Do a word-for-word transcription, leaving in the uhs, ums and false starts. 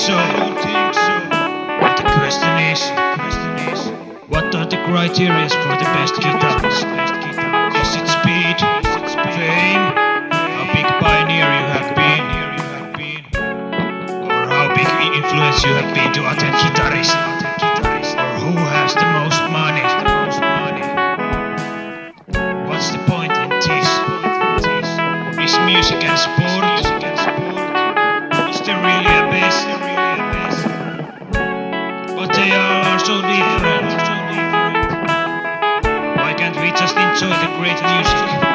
so. I don't think so. But the question is, what are the criteria for the best guitar? Is it speed, fame, how big pioneer you have been, or how big influence you have been to other guitarists, or who has the most money? What's the point in this? Is music and sport? Is there really a best? But they all are so different. Why can't we just enjoy the great music?